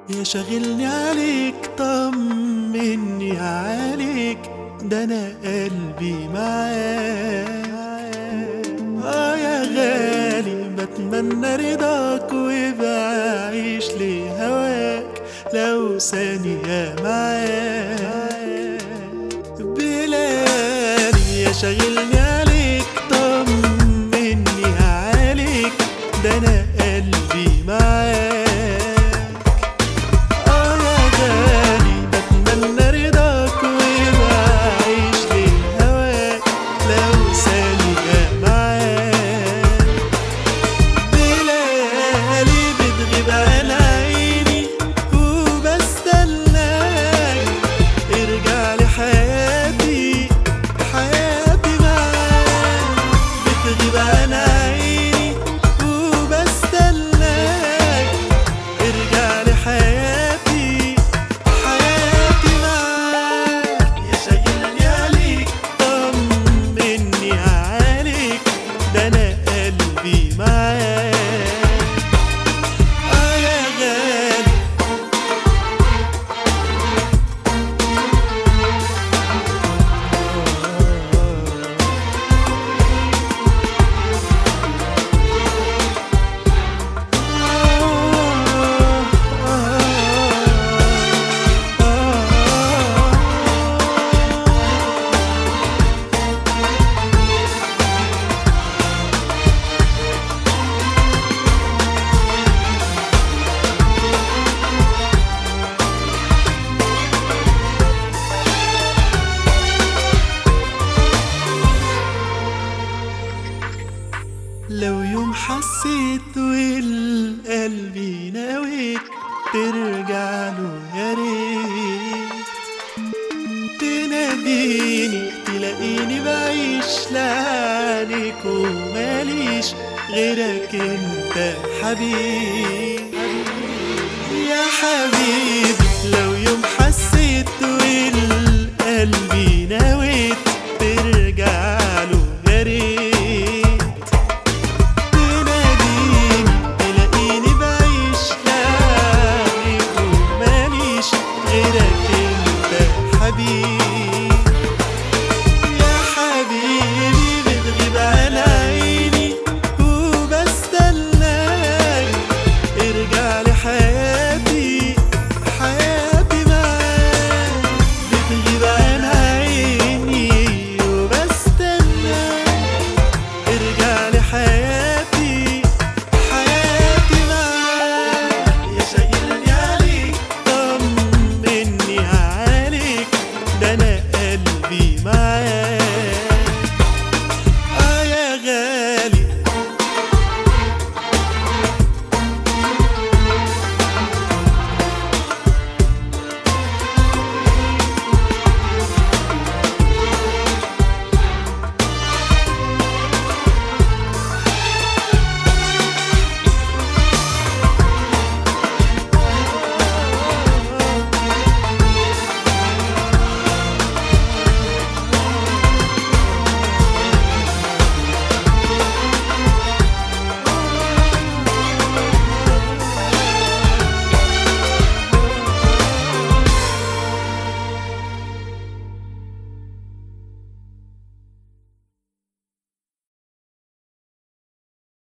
يا شاغلني عليك طمني عليك، ده انا قلبي معاك. يا غالي بتمنى رضاك وبعيش لهواك لو ثانية معاك. بلالي يا شاغلني عليك طمني عليك، ده انا قلبي معاك. لو يوم حسيت والقلب نويت ترجع له، يا ريت تناديني تلاقيني بعيش لعنيك وماليش غيرك انت حبيبي يا حبيبي.